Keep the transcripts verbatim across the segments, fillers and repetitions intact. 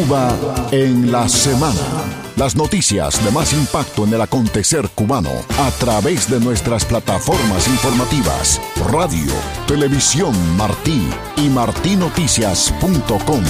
Cuba en la semana. Las noticias de más impacto en el acontecer cubano a través de nuestras plataformas informativas, radio, televisión Martí y martí noticias punto com.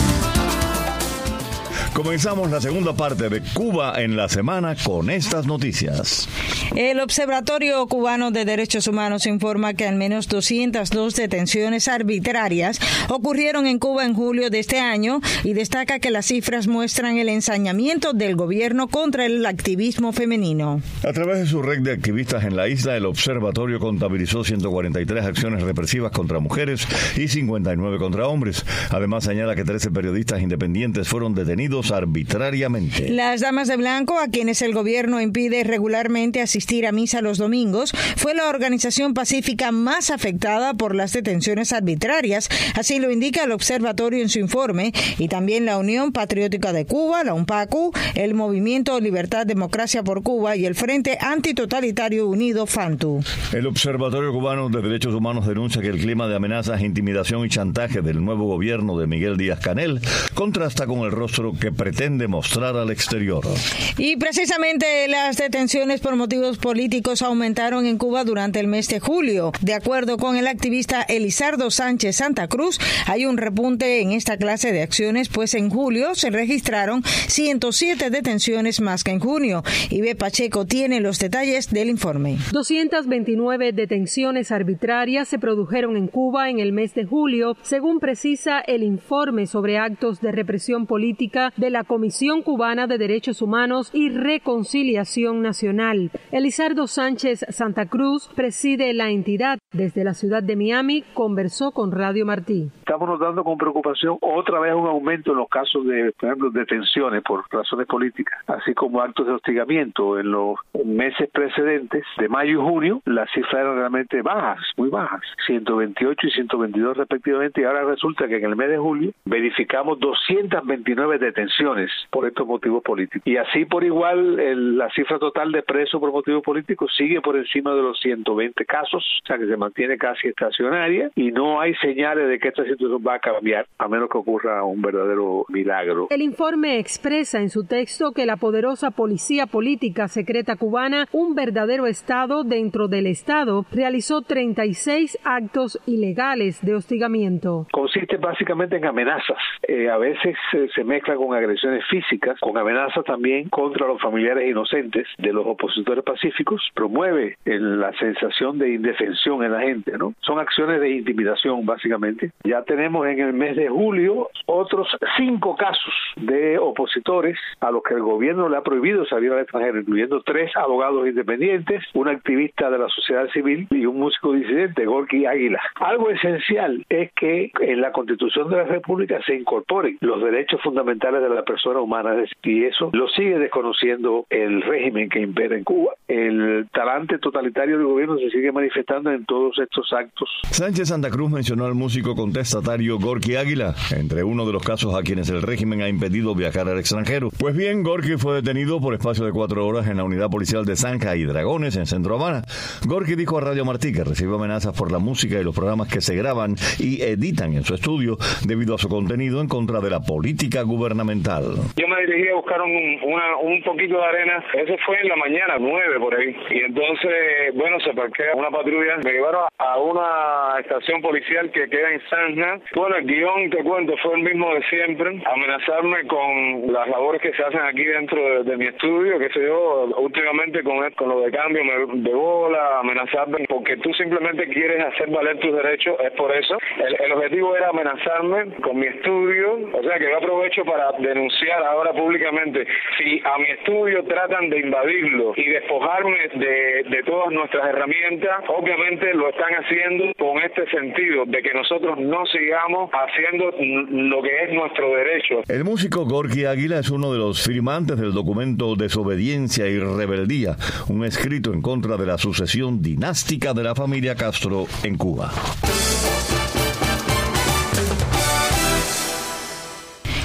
Comenzamos la segunda parte de Cuba en la semana con estas noticias. El Observatorio Cubano de Derechos Humanos informa que al menos doscientas dos detenciones arbitrarias ocurrieron en Cuba en julio de este año y destaca que las cifras muestran el ensañamiento del gobierno contra el activismo femenino. A través de su red de activistas en la isla, el observatorio contabilizó ciento cuarenta y tres acciones represivas contra mujeres y cincuenta y nueve contra hombres. Además, señala que trece periodistas independientes fueron detenidos arbitrariamente. Las Damas de Blanco, a quienes el gobierno impide regularmente asistir a misa los domingos, fue la organización pacífica más afectada por las detenciones arbitrarias, así lo indica el observatorio en su informe, y también la Unión Patriótica de Cuba, la UNPACU, el Movimiento Libertad Democracia por Cuba y el Frente Antitotalitario Unido FANTU. El Observatorio Cubano de Derechos Humanos denuncia que el clima de amenazas, intimidación y chantaje del nuevo gobierno de Miguel Díaz-Canel contrasta con el rostro que pretende mostrar al exterior. Y precisamente las detenciones por motivos políticos aumentaron en Cuba durante el mes de julio. De acuerdo con el activista Elizardo Sánchez Santa Cruz, hay un repunte en esta clase de acciones, pues en julio se registraron ciento siete detenciones más que en junio. Ibe Pacheco tiene los detalles del informe. doscientas veintinueve detenciones arbitrarias se produjeron en Cuba en el mes de julio, según precisa el informe sobre actos de represión política de la Comisión Cubana de Derechos Humanos y Reconciliación Nacional. Elizardo Sánchez Santa Cruz preside la entidad. Desde la ciudad de Miami conversó con Radio Martí. Estamos notando con preocupación otra vez un aumento en los casos de, por ejemplo, detenciones por razones políticas, así como actos de hostigamiento. En los meses precedentes, de mayo y junio, las cifras eran realmente bajas, muy bajas, ciento veintiocho y ciento veintidós respectivamente, y ahora resulta que en el mes de julio verificamos doscientas veintinueve detenciones por estos motivos políticos. Y así por igual, el, la cifra total de presos por motivos políticos sigue por encima de los ciento veinte casos, o sea que se mantiene casi estacionaria y no hay señales de que esta situación va a cambiar, a menos que ocurra un verdadero milagro. El informe expresa en su texto que la poderosa policía política secreta cubana, un verdadero Estado dentro del Estado, realizó treinta y seis actos ilegales de hostigamiento. Consiste básicamente en amenazas. Eh, a veces eh, se mezcla con agresiones físicas, con amenazas también contra los familiares inocentes de los opositores pacíficos. Promueve el, la sensación de indefensión en la gente, ¿no? Son acciones de intimidación, básicamente. Ya tenemos en el mes de julio otros cinco casos de opositores a los que el gobierno le ha prohibido salir al extranjero, incluyendo tres abogados independientes, un activista de la sociedad civil y un músico disidente, Gorky Águila. Algo esencial es que en la Constitución de la República se incorporen los derechos fundamentales de la persona humana, y eso lo sigue desconociendo el régimen que impera en Cuba. El talante totalitario del gobierno se sigue manifestando en todos estos actos. Sánchez Santa Cruz mencionó al músico contestatario Gorky Águila, entre uno de los casos a quienes el régimen ha impedido viajar al extranjero. Pues bien, Gorky fue detenido por espacio de cuatro horas en la unidad policial de Zanja y Dragones, en Centro Habana. Gorky dijo a Radio Martí que recibe amenazas por la música y los programas que se graban y editan en su estudio debido a su contenido en contra de la política gubernamental. Yo me dirigí a buscar un, una, un poquito de arena. Eso fue en la mañana, nueve por ahí. Y entonces, bueno, se parquea una patrulla. Me llevaron a una estación policial que queda en Zanja. Bueno, el guión, te cuento, fue el mismo de siempre. Amenazarme con las labores que se hacen aquí dentro de, de mi estudio, que sé yo, últimamente con, con lo de cambio me, de bola, amenazarme porque tú simplemente quieres hacer valer tus derechos, es por eso. El, el objetivo era amenazarme con mi estudio, o sea que yo aprovecho para denunciar ahora públicamente. Si a mi estudio tratan de invadirlo y despojarme de, de todas nuestras herramientas, obviamente lo están haciendo con este sentido, de que nosotros no sigamos haciendo lo que es nuestro derecho. El músico Gorky Águila es uno de los firmantes del documento Desobediencia y Rebeldía, un escrito en contra de la sucesión dinástica de la familia Castro en Cuba.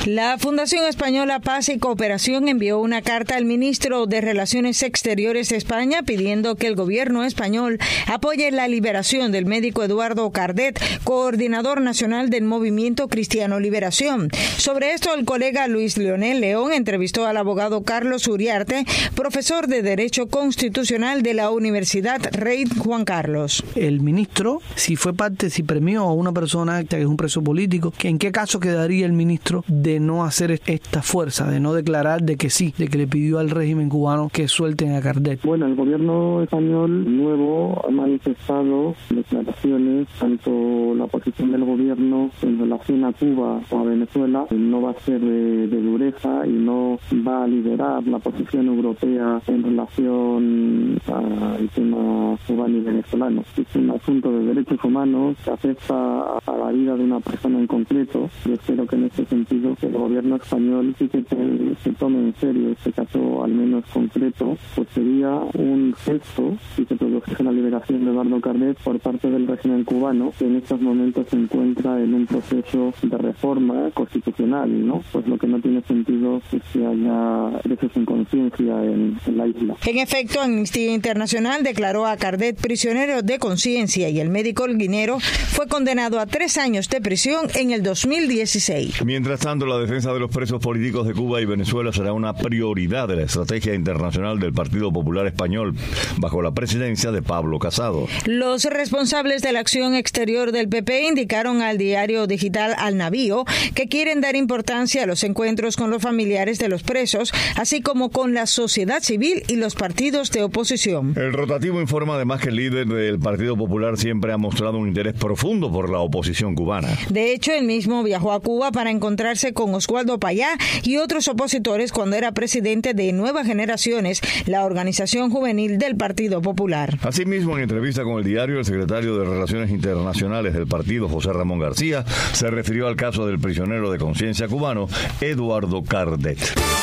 La Fundación Española Paz y Cooperación envió una carta al ministro de Relaciones Exteriores de España pidiendo que el gobierno español apoye la liberación del médico Eduardo Cardet, coordinador nacional del Movimiento Cristiano Liberación. Sobre esto, el colega Luis Leonel León entrevistó al abogado Carlos Uriarte, profesor de Derecho Constitucional de la Universidad Rey Juan Carlos. El ministro, si fue parte, si premió a una persona que es un preso político, ¿en qué caso quedaría el ministro de no hacer esta fuerza, de no declarar de que sí, de que le pidió al régimen cubano que suelten a Cardet? Bueno, el gobierno español nuevo ha manifestado declaraciones, tanto la posición del gobierno en relación a Cuba o a Venezuela no va a ser de, de dureza y no va a liderar la posición europea en relación al tema cubano y venezolano. Es un asunto de derechos humanos que afecta a la vida de una persona en concreto. Yo espero que en este sentido el gobierno español sí que se, se tome en serio este caso, al menos concreto, pues sería un gesto si se produjese la liberación de Eduardo Cardet por parte del régimen cubano, que en estos momentos se encuentra en un proceso de reforma constitucional, ¿no? Pues lo que no tiene sentido es que haya presos en conciencia en, en la isla. En efecto, Amnistía Internacional declaró a Cardet prisionero de conciencia y el médico holguinero fue condenado a tres años de prisión en el dos mil dieciséis. Mientras tanto, la defensa de los presos políticos de Cuba y Venezuela será una prioridad de la estrategia internacional del Partido Popular Español bajo la presidencia de Pablo Casado. Los responsables de la acción exterior del P P indicaron al diario digital Al Navío que quieren dar importancia a los encuentros con los familiares de los presos, así como con la sociedad civil y los partidos de oposición. El rotativo informa además que el líder del Partido Popular siempre ha mostrado un interés profundo por la oposición cubana. De hecho, él mismo viajó a Cuba para encontrarse con Oswaldo Payá y otros opositores cuando era presidente de Nuevas Generaciones, la organización juvenil del Partido Popular. Asimismo, en entrevista con el diario, el secretario de Relaciones Internacionales del partido, José Ramón García, se refirió al caso del prisionero de conciencia cubano, Eduardo Cardet.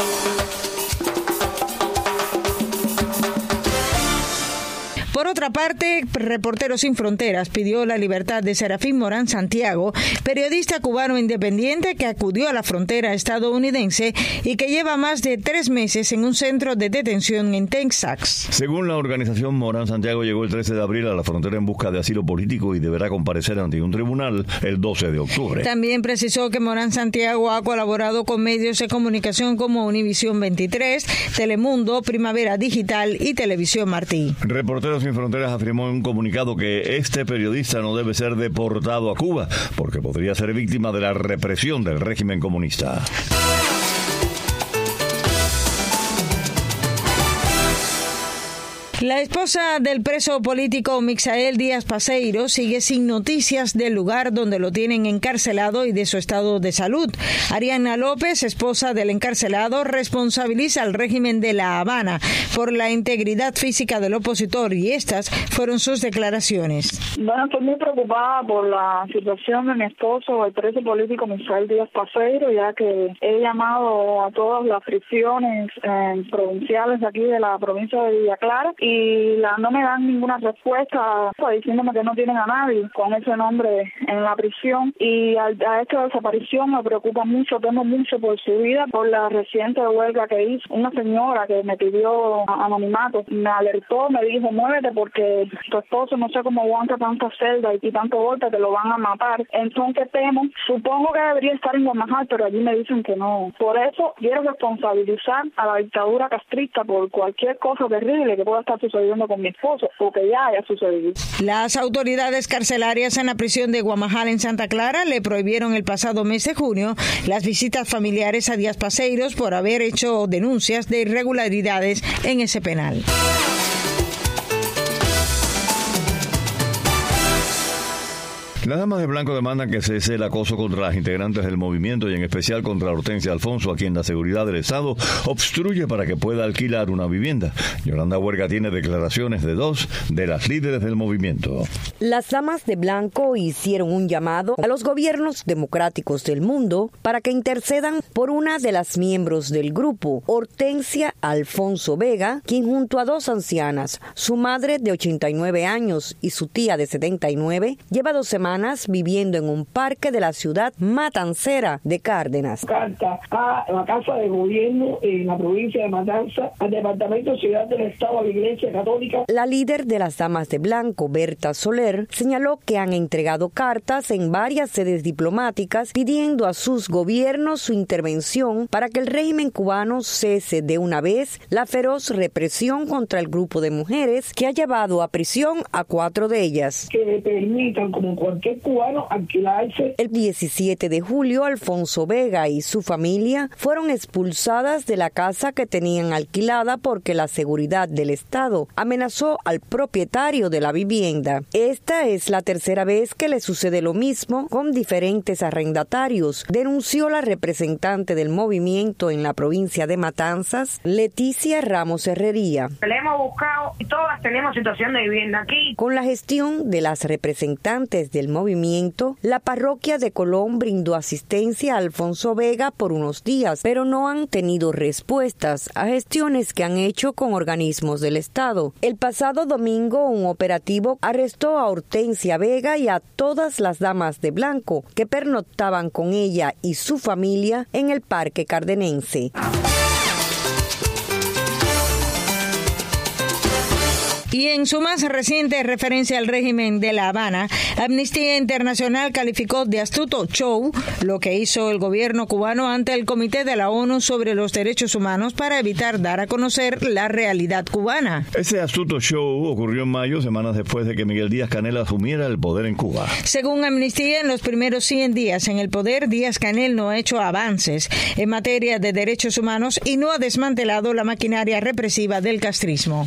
Por otra parte, Reporteros Sin Fronteras pidió la libertad de Serafín Morán Santiago, periodista cubano independiente que acudió a la frontera estadounidense y que lleva más de tres meses en un centro de detención en Texas. Según la organización, Morán Santiago llegó el trece de abril a la frontera en busca de asilo político y deberá comparecer ante un tribunal el doce de octubre. También precisó que Morán Santiago ha colaborado con medios de comunicación como Univisión veintitrés, Telemundo, Primavera Digital y Televisión Martí. Reporteros Sin Fronteras afirmó en un comunicado que este periodista no debe ser deportado a Cuba porque podría ser víctima de la represión del régimen comunista. La esposa del preso político Misael Díaz Paseiro sigue sin noticias del lugar donde lo tienen encarcelado y de su estado de salud. Ariana López, esposa del encarcelado, responsabiliza al régimen de La Habana por la integridad física del opositor y estas fueron sus declaraciones. Bueno, estoy muy preocupada por la situación de mi esposo, el preso político Misael Díaz Paseiro, ya que he llamado a todas las fricciones eh, provinciales de aquí de la provincia de Villa Clara y y la, no me dan ninguna respuesta diciéndome que no tienen a nadie con ese nombre en la prisión y a, a esta desaparición me preocupa mucho, temo mucho por su vida, por la reciente huelga que hizo una señora que me pidió anonimato, me alertó, me dijo muévete porque tu esposo no sé cómo aguanta tanta celda y, y tanto golpe, te lo van a matar, entonces temo, supongo que debería estar en Guamajal, pero allí me dicen que no, por eso quiero responsabilizar a la dictadura castrista por cualquier cosa terrible que pueda estar sucediendo con mi esposo o que ya haya sucedido. Las autoridades carcelarias en la prisión de Guamajal en Santa Clara le prohibieron el pasado mes de junio las visitas familiares a Díaz Paseiros por haber hecho denuncias de irregularidades en ese penal. Las damas de blanco demandan que cese el acoso contra las integrantes del movimiento y en especial contra Hortensia Alfonso, a quien la seguridad del Estado obstruye para que pueda alquilar una vivienda. Yolanda Huerga tiene declaraciones de dos de las líderes del movimiento. Las damas de blanco hicieron un llamado a los gobiernos democráticos del mundo para que intercedan por una de las miembros del grupo, Hortensia Alfonso Vega, quien junto a dos ancianas, su madre de ochenta y nueve años y su tía de setenta y nueve, lleva dos semanas cubanas viviendo en un parque de la ciudad matancera de Cárdenas. Carta a la Casa de Gobierno en la provincia de Matanzas, al Departamento de Ciudad del Estado, a la Iglesia Católica. La líder de las Damas de Blanco, Berta Soler, señaló que han entregado cartas en varias sedes diplomáticas pidiendo a sus gobiernos su intervención para que el régimen cubano cese de una vez la feroz represión contra el grupo de mujeres que ha llevado a prisión a cuatro de ellas. Que le permitan, como cualquier cubano, alquilarse. El diecisiete de julio, Alfonso Vega y su familia fueron expulsadas de la casa que tenían alquilada porque la seguridad del Estado amenazó al propietario de la vivienda. Esta es la tercera vez que le sucede lo mismo con diferentes arrendatarios, denunció la representante del movimiento en la provincia de Matanzas, Leticia Ramos Herrería. Le hemos buscado y todas tenemos situación de vivienda aquí. Con la gestión de las representantes del movimiento, la parroquia de Colón brindó asistencia a Alfonso Vega por unos días, pero no han tenido respuestas a gestiones que han hecho con organismos del Estado. El pasado domingo, un operativo arrestó a Hortensia Vega y a todas las damas de blanco que pernoctaban con ella y su familia en el Parque Cardenense. Y en su más reciente referencia al régimen de La Habana, Amnistía Internacional calificó de astuto show lo que hizo el gobierno cubano ante el Comité de la ONU sobre los Derechos Humanos para evitar dar a conocer la realidad cubana. Ese astuto show ocurrió en mayo, semanas después de que Miguel Díaz-Canel asumiera el poder en Cuba. Según Amnistía, en los primeros cien días en el poder, Díaz-Canel no ha hecho avances en materia de derechos humanos y no ha desmantelado la maquinaria represiva del castrismo.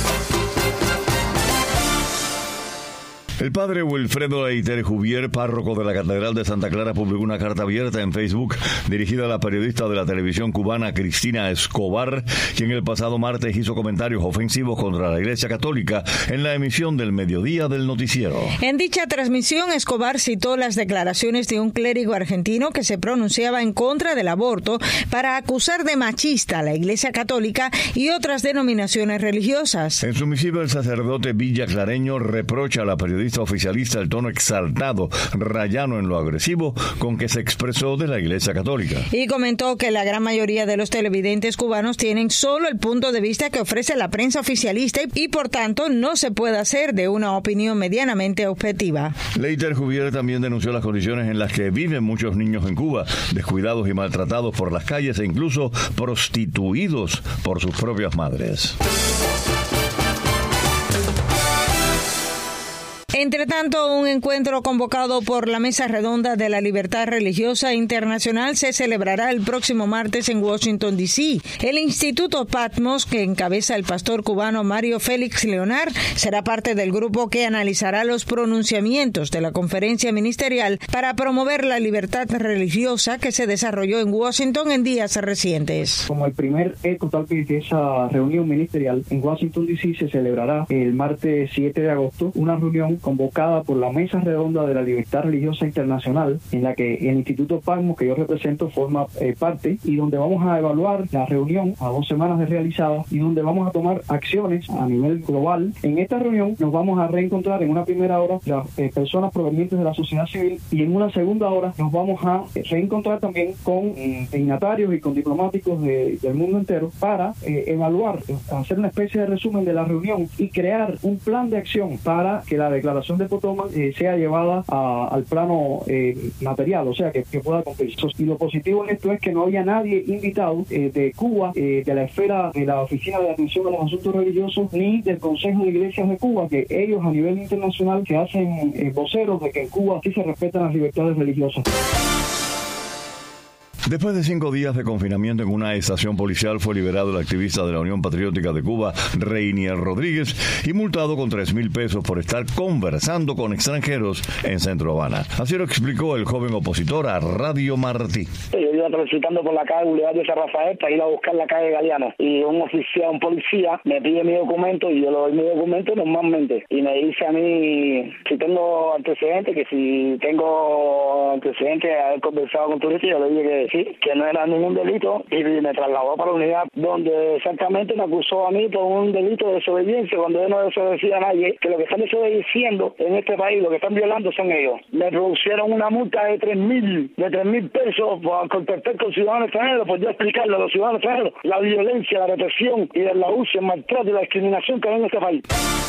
El padre Wilfredo Leiter Juvier, párroco de la Catedral de Santa Clara, publicó una carta abierta en Facebook dirigida a la periodista de la televisión cubana Cristina Escobar, quien el pasado martes hizo comentarios ofensivos contra la Iglesia Católica en la emisión del mediodía del noticiero. En dicha transmisión, Escobar citó las declaraciones de un clérigo argentino que se pronunciaba en contra del aborto para acusar de machista a la Iglesia Católica y otras denominaciones religiosas. En su misiva, el sacerdote villaclareño reprocha a la periodista oficialista el tono exaltado, rayano en lo agresivo, con que se expresó de la Iglesia Católica. Y comentó que la gran mayoría de los televidentes cubanos tienen solo el punto de vista que ofrece la prensa oficialista y, por tanto, no se puede hacer de una opinión medianamente objetiva. Leiter Juvier también denunció las condiciones en las que viven muchos niños en Cuba, descuidados y maltratados por las calles e incluso prostituidos por sus propias madres. Entre tanto, un encuentro convocado por la Mesa Redonda de la Libertad Religiosa Internacional se celebrará el próximo martes en Washington, D C El Instituto Patmos, que encabeza el pastor cubano Mario Félix Leonard, será parte del grupo que analizará los pronunciamientos de la conferencia ministerial para promover la libertad religiosa que se desarrolló en Washington en días recientes. Como el primer eco tal vez de esa reunión ministerial en Washington, D C se celebrará el martes siete de agosto una reunión convocada por la Mesa Redonda de la Libertad Religiosa Internacional, en la que el Instituto Patmos, que yo represento, forma eh, parte, y donde vamos a evaluar la reunión a dos semanas de realizada y donde vamos a tomar acciones a nivel global. En esta reunión nos vamos a reencontrar en una primera hora las eh, personas provenientes de la sociedad civil y en una segunda hora nos vamos a reencontrar también con eh, dignatarios y con diplomáticos de, del mundo entero para eh, evaluar, hacer una especie de resumen de la reunión y crear un plan de acción para que la declaración de Potomac eh, sea llevada a, al plano eh, material, o sea, que, que pueda cumplirse. Y lo positivo en esto es que no había nadie invitado eh, de Cuba, eh, de la esfera de la Oficina de Atención a los Asuntos Religiosos, ni del Consejo de Iglesias de Cuba, que ellos a nivel internacional se hacen eh, voceros de que en Cuba sí se respetan las libertades religiosas. Después de cinco días de confinamiento en una estación policial, fue liberado el activista de la Unión Patriótica de Cuba, Reinier Rodríguez, y multado con tres mil pesos por estar conversando con extranjeros en Centro Habana. Así lo explicó el joven opositor a Radio Martí. Yo iba transitando por la calle Boulevard de San Rafael para ir a buscar la calle Galeano, y un oficial, un policía, me pide mi documento y yo le doy mi documento normalmente. Y me dice a mí si tengo antecedentes, que si tengo antecedentes de haber conversado con turistas. Yo le dije que sí, que no era ningún delito y me trasladó para la unidad donde exactamente me acusó a mí por un delito de desobediencia cuando yo no desobedecía a nadie, que lo que están desobedeciendo en este país, lo que están violando son ellos. Me produjeron una multa de tres mil, de tres mil pesos por contactar con ciudadanos extranjeros, por yo explicarle a los ciudadanos extranjeros la violencia, la represión y el abuso, el maltrato y la discriminación que hay en este país.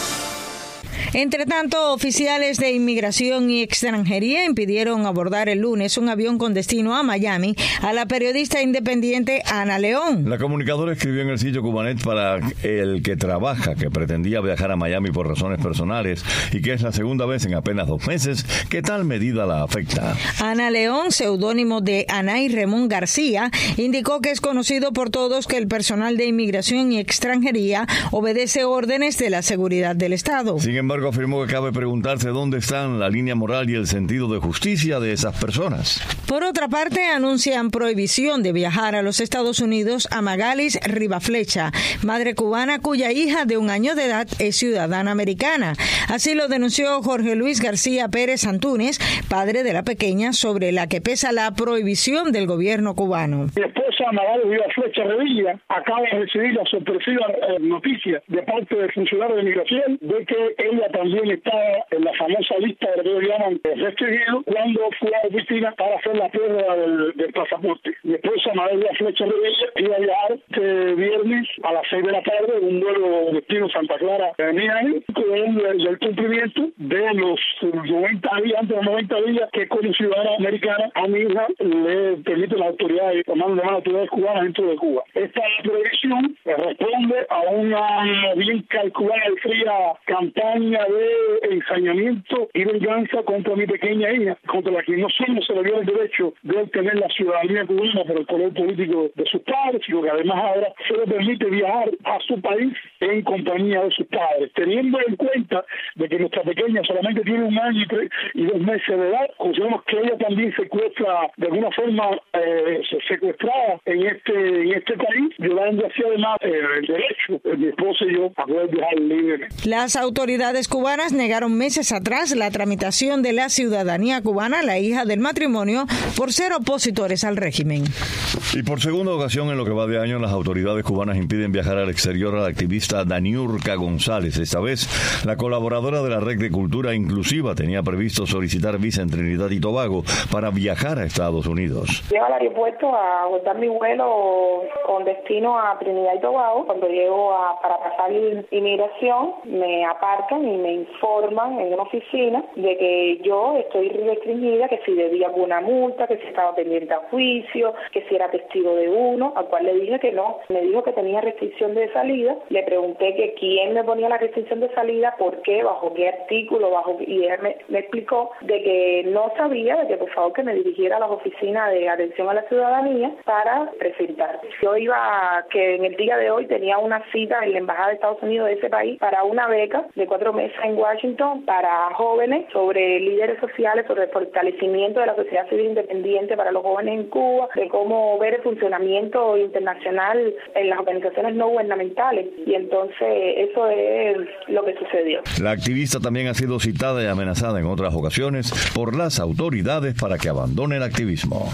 Entre tanto, oficiales de inmigración y extranjería impidieron abordar el lunes un avión con destino a Miami a la periodista independiente Ana León. La comunicadora escribió en el sitio Cubanet para el que trabaja que pretendía viajar a Miami por razones personales y que es la segunda vez en apenas dos meses que tal medida la afecta. Ana León, seudónimo de Anay Ramón García, indicó que es conocido por todos que el personal de inmigración y extranjería obedece órdenes de la seguridad del Estado. Sin embargo, afirmó que cabe preguntarse dónde están la línea moral y el sentido de justicia de esas personas. Por otra parte, anuncian prohibición de viajar a los Estados Unidos a Magalis Ribaflecha, madre cubana cuya hija de un año de edad es ciudadana americana. Así lo denunció Jorge Luis García Pérez Antúnez, padre de la pequeña, sobre la que pesa la prohibición del gobierno cubano. Mi esposa Magalis Ribaflecha Revilla acaba de recibir la sorpresiva eh, noticia de parte del funcionario de migración de que ella también estaba en la famosa lista de lo que ellos llaman restringido cuando fue a la oficina para hacer la prueba del, del pasaporte. Mi esposa María Flecha Revilla iba a viajar este viernes a las seis de la tarde en un vuelo destino Santa Clara de Miami con el, el cumplimiento de los noventa días, antes de los noventa días que como ciudadana americana a mi hija le permite las autoridades, tomando las autoridades cubanas dentro de Cuba. Esta prohibición responde a una bien calculada y fría campaña de ensañamiento y venganza contra mi pequeña hija, contra la que no solo se le dio el derecho de obtener la ciudadanía cubana por el color político de sus padres, sino que además ahora se le permite viajar a su país en compañía de sus padres. Teniendo en cuenta de que nuestra pequeña solamente tiene un año y, tres, y dos meses de edad, consideramos que ella también secuestra, de alguna forma, eh, secuestrada en este en este país, violando así además eh, el derecho de mi esposa y yo a poder viajar libremente. Las autoridades cubanas negaron meses atrás la tramitación de la ciudadanía cubana a la hija del matrimonio por ser opositores al régimen. Y por segunda ocasión en lo que va de año, las autoridades cubanas impiden viajar al exterior a la activista Daniurka González. Esta vez, la colaboradora de la Red de Cultura Inclusiva tenía previsto solicitar visa en Trinidad y Tobago para viajar a Estados Unidos. Llego al aeropuerto a agotar mi vuelo con destino a Trinidad y Tobago. Cuando llego a, para pasar inmigración, me apartan y me informan en una oficina de que yo estoy restringida, que si debía alguna multa, que si estaba pendiente a juicio, que si era testigo de uno, al cual le dije que no. Me dijo que tenía restricción de salida. Le pregunté que quién me ponía la restricción de salida, por qué, bajo qué artículo, bajo y él me, me explicó de que no sabía, de que por favor que me dirigiera a las oficinas de atención a la ciudadanía para presentar. Yo iba, que en el día de hoy tenía una cita en la embajada de Estados Unidos de ese país para una beca de cuatro meses en Washington para jóvenes sobre líderes sociales, sobre el fortalecimiento de la sociedad civil independiente para los jóvenes en Cuba, de cómo ver el funcionamiento internacional en las organizaciones no gubernamentales. Y entonces eso es lo que sucedió. La activista también ha sido citada y amenazada en otras ocasiones por las autoridades para que abandone el activismo.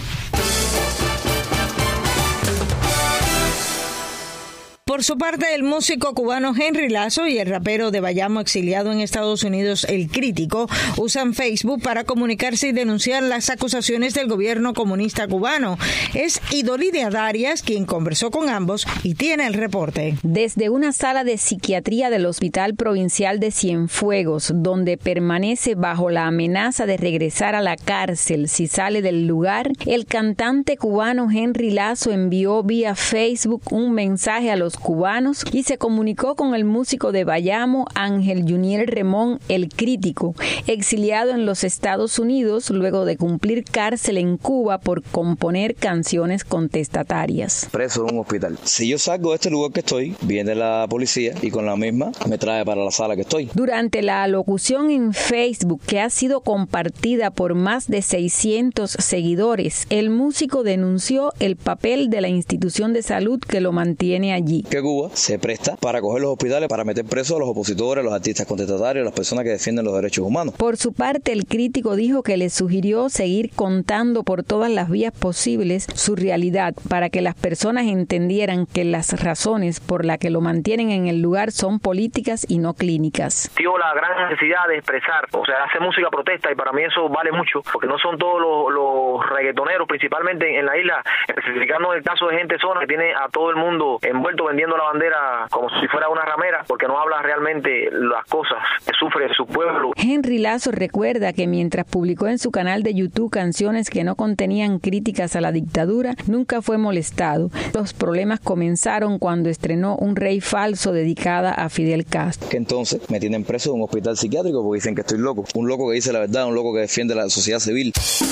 Por su parte, el músico cubano Henry Lazo y el rapero de Bayamo exiliado en Estados Unidos, El Crítico, usan Facebook para comunicarse y denunciar las acusaciones del gobierno comunista cubano. Es Idolidia Darias quien conversó con ambos y tiene el reporte. Desde una sala de psiquiatría del Hospital Provincial de Cienfuegos, donde permanece bajo la amenaza de regresar a la cárcel si sale del lugar, el cantante cubano Henry Lazo envió vía Facebook un mensaje a los cubanos y se comunicó con el músico de Bayamo, Ángel Juniel Remón, El Crítico, exiliado en los Estados Unidos luego de cumplir cárcel en Cuba por componer canciones contestatarias. Preso en un hospital. Si yo salgo de este lugar que estoy, viene la policía y con la misma me trae para la sala que estoy. Durante la alocución en Facebook que ha sido compartida por más de seiscientos seguidores, el músico denunció el papel de la institución de salud que lo mantiene allí. que Cuba se presta para coger los hospitales para meter presos a los opositores, a los artistas contestatarios, a las personas que defienden los derechos humanos. Por su parte, el crítico dijo que le sugirió seguir contando por todas las vías posibles su realidad para que las personas entendieran que las razones por las que lo mantienen en el lugar son políticas y no clínicas. Tío, la gran necesidad de expresar, o sea, hacer música protesta, y para mí eso vale mucho, porque no son todos los, los reggaetoneros, principalmente en la isla, especificando en el caso de Gente Zona, que tiene a todo el mundo envuelto vendiendo la bandera como si fuera una ramera, porque no habla realmente las cosas que sufre su pueblo. Henry Lazo recuerda que mientras publicó en su canal de YouTube canciones que no contenían críticas a la dictadura, nunca fue molestado. Los problemas comenzaron cuando estrenó Un Rey Falso dedicada a Fidel Castro. Que entonces me tienen preso en un hospital psiquiátrico porque dicen que estoy loco. Un loco que dice la verdad, un loco que defiende la sociedad civil.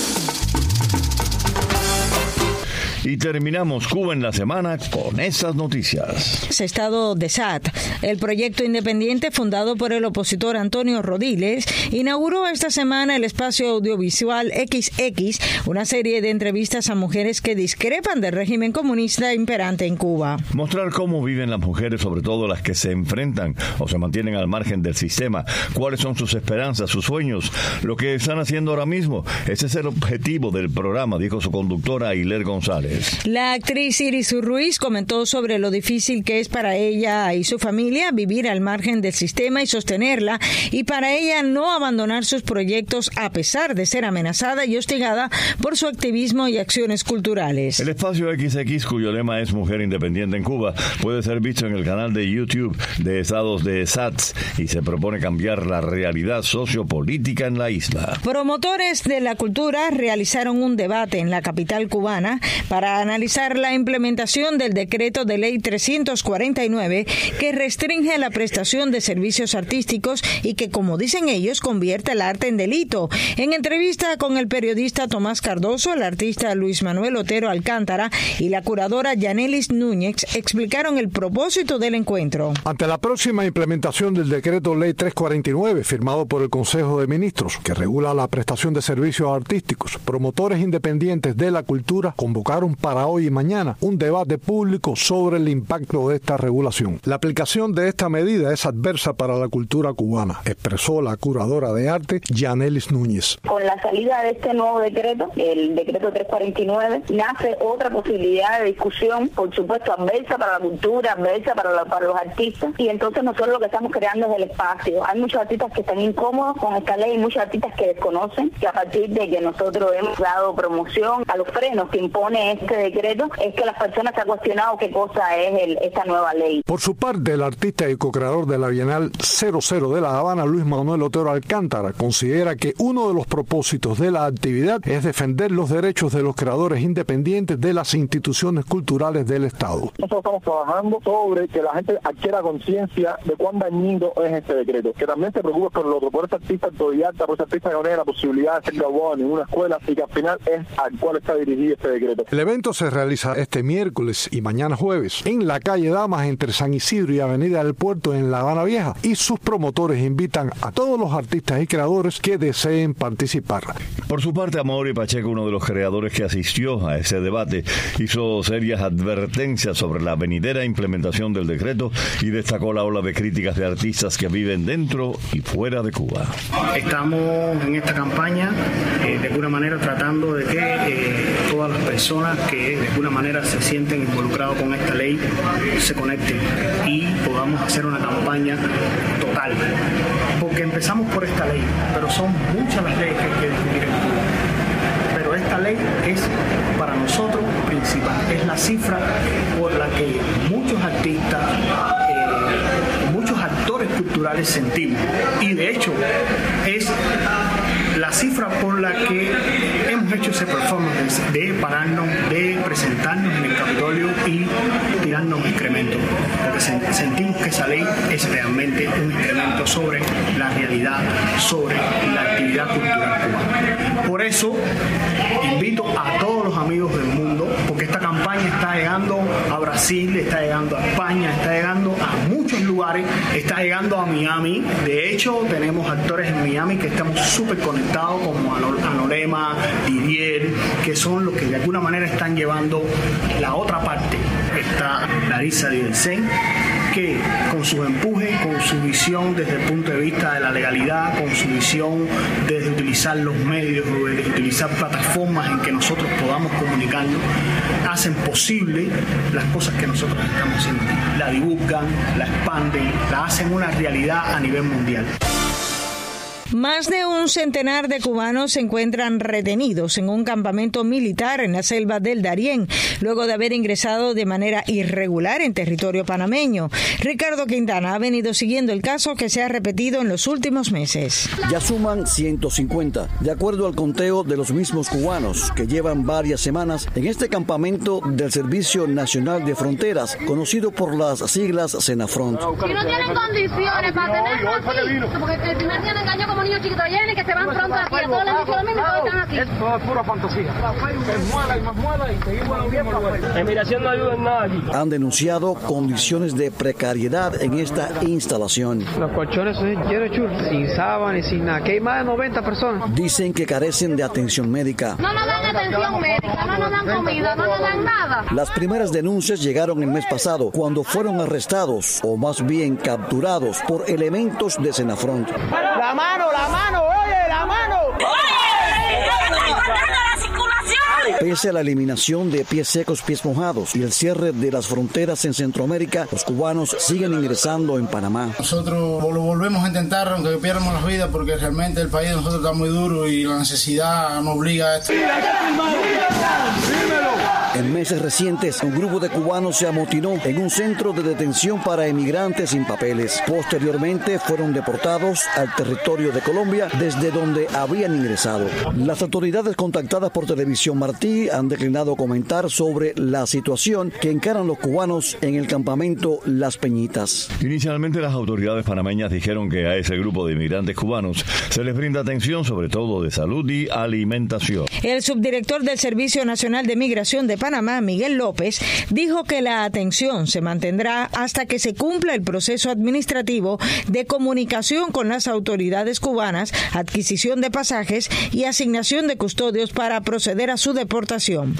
Y terminamos Cuba en la semana con esas noticias. Estado de S A T, el proyecto independiente fundado por el opositor Antonio Rodiles, inauguró esta semana el espacio audiovisual equis equis, una serie de entrevistas a mujeres que discrepan del régimen comunista imperante en Cuba. Mostrar cómo viven las mujeres, sobre todo las que se enfrentan o se mantienen al margen del sistema, cuáles son sus esperanzas, sus sueños, lo que están haciendo ahora mismo. Ese es el objetivo del programa, dijo su conductora Ailer González. La actriz Iris Ruiz comentó sobre lo difícil que es para ella y su familia vivir al margen del sistema y sostenerla, y para ella no abandonar sus proyectos a pesar de ser amenazada y hostigada por su activismo y acciones culturales. El espacio equis equis, cuyo lema es Mujer Independiente en Cuba, puede ser visto en el canal de YouTube de Estados de S A T y se propone cambiar la realidad sociopolítica en la isla. Promotores de la cultura realizaron un debate en la capital cubana para para analizar la implementación del decreto de ley trescientos cuarenta y nueve que restringe la prestación de servicios artísticos y que, como dicen ellos, convierte el arte en delito. En entrevista con el periodista Tomás Cardoso, el artista Luis Manuel Otero Alcántara y la curadora Yanelis Núñez explicaron el propósito del encuentro. Ante la próxima implementación del decreto ley trescientos cuarenta y nueve firmado por el Consejo de Ministros, que regula la prestación de servicios artísticos, promotores independientes de la cultura convocaron para hoy y mañana un debate público sobre el impacto de esta regulación. La aplicación de esta medida es adversa para la cultura cubana, expresó la curadora de arte Yanelis Núñez. Con la salida de este nuevo decreto, el decreto trescientos cuarenta y nueve, nace otra posibilidad de discusión, por supuesto adversa para la cultura, adversa para, la, para los artistas, y entonces nosotros lo que estamos creando es el espacio. Hay muchos artistas que están incómodos con esta ley, muchos artistas que desconocen que a partir de que nosotros hemos dado promoción a los frenos que impone este decreto, es que las personas se han cuestionado qué cosa es el, esta nueva ley. Por su parte, el artista y co-creador de la Bienal cero cero de La Habana, Luis Manuel Otero Alcántara, considera que uno de los propósitos de la actividad es defender los derechos de los creadores independientes de las instituciones culturales del Estado. Nosotros estamos trabajando sobre que la gente adquiera conciencia de cuán dañino es este decreto, que también se preocupe por el otro, por ese artista autodidacta, por ese artista que no tiene la posibilidad de ser graduado en ninguna escuela y que al final es al cual está dirigido este decreto. El evento se realiza este miércoles y mañana jueves en la calle Damas entre San Isidro y Avenida del Puerto en La Habana Vieja, y sus promotores invitan a todos los artistas y creadores que deseen participar. Por su parte, Amaury Pacheco, uno de los creadores que asistió a ese debate, hizo serias advertencias sobre la venidera implementación del decreto y destacó la ola de críticas de artistas que viven dentro y fuera de Cuba. Estamos en esta campaña eh, de alguna manera tratando de que eh, todas las personas que de alguna manera se sienten involucrados con esta ley se conecten y podamos hacer una campaña total, porque empezamos por esta ley, pero son muchas las leyes que hay que discutir en Cuba, pero esta ley es para nosotros principal, es la cifra por la que muchos artistas, eh, muchos actores culturales sentimos, y de hecho es la cifra por la que hemos hecho ese performance de pararnos, de presentarnos en el Capitolio y tirarnos excrementos, porque sentimos que esa ley es realmente un incremento sobre la realidad, sobre la actividad cultural cubana. Por eso invito a todos los amigos del mundo, porque esta campaña está llegando a Brasil, está llegando a España, está llegando a muchos lugares, está llegando a Miami. De hecho, tenemos actores en Miami que estamos súper conectados, como Anolema, Didier, que son los que de alguna manera están llevando la otra parte. Está Larissa Dielsen, que con su empuje, con su visión desde el punto de vista de la legalidad, con su visión desde utilizar los medios, desde utilizar plataformas en que nosotros podamos comunicarnos, hacen posible las cosas que nosotros estamos haciendo. La divulgan, la expanden, la hacen una realidad a nivel mundial. Más de un centenar de cubanos se encuentran retenidos en un campamento militar en la selva del Darién, luego de haber ingresado de manera irregular en territorio panameño. Ricardo Quintana ha venido siguiendo el caso, que se ha repetido en los últimos meses. Ya suman ciento cincuenta, de acuerdo al conteo de los mismos cubanos que llevan varias semanas en este campamento del Servicio Nacional de Fronteras, conocido por las siglas Senafront. Si no tienen condiciones para tenerlo aquí, porque el primer día me engañó como niños chiquitos llenos que se van pronto aquí, a todos los niños todos están aquí. Esto es pura fantasía. Es muela y más muela y seguimos la misma vuelta. La migración no ayuda en nada aquí. Han denunciado condiciones de precariedad en esta instalación. Los colchones son chur, sin sábanas y sin nada, que hay más de noventa personas. Dicen que carecen de atención médica. No nos dan atención médica, no nos dan comida, no nos dan nada. Las primeras denuncias llegaron el mes pasado, cuando fueron arrestados, o más bien capturados, por elementos de Senafront. La mano, la mano, oye, la mano. Pese a la eliminación de pies secos, pies mojados y el cierre de las fronteras en Centroamérica, los cubanos siguen ingresando en Panamá. Nosotros lo volvemos a intentar, aunque pierdan las vidas, porque realmente el país de nosotros está muy duro y la necesidad nos obliga a esto. En meses recientes, un grupo de cubanos se amotinó en un centro de detención para emigrantes sin papeles. Posteriormente, fueron deportados al territorio de Colombia, desde donde habían ingresado. Las autoridades contactadas por Televisión Martí han declinado comentar sobre la situación que encaran los cubanos en el campamento Las Peñitas. Inicialmente, las autoridades panameñas dijeron que a ese grupo de inmigrantes cubanos se les brinda atención, sobre todo de salud y alimentación. El subdirector del Servicio Nacional de Migración de Panamá, Miguel López, dijo que la atención se mantendrá hasta que se cumpla el proceso administrativo de comunicación con las autoridades cubanas, adquisición de pasajes y asignación de custodios para proceder a su deportación.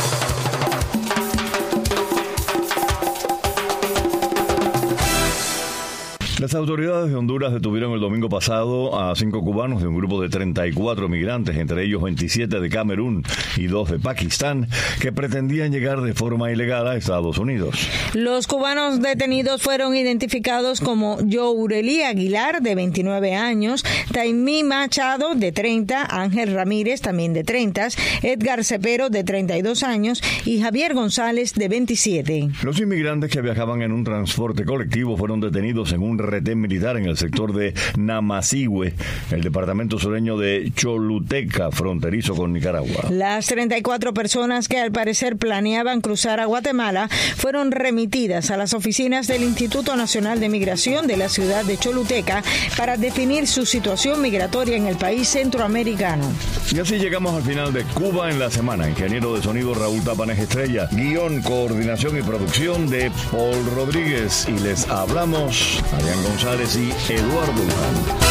Las autoridades de Honduras detuvieron el domingo pasado a cinco cubanos de un grupo de treinta y cuatro migrantes, entre ellos veintisiete de Camerún y dos de Pakistán, que pretendían llegar de forma ilegal a Estados Unidos. Los cubanos detenidos fueron identificados como Youreli Aguilar, de veintinueve años, Taimí Machado, de treinta, Ángel Ramírez, también de treinta, Edgar Cepero, de treinta y dos años, y Javier González, de veintisiete. Los inmigrantes que viajaban en un transporte colectivo fueron detenidos en un retén militar en el sector de Namasihue, el departamento sureño de Choluteca, fronterizo con Nicaragua. Las treinta y cuatro personas que al parecer planeaban cruzar a Guatemala fueron remitidas a las oficinas del Instituto Nacional de Migración de la ciudad de Choluteca para definir su situación migratoria en el país centroamericano. Y así llegamos al final de Cuba en la semana. Ingeniero de sonido Raúl Tapanes Estrella, guión, coordinación y producción de Paul Rodríguez, y les hablamos Adrián González y Eduardo Luján.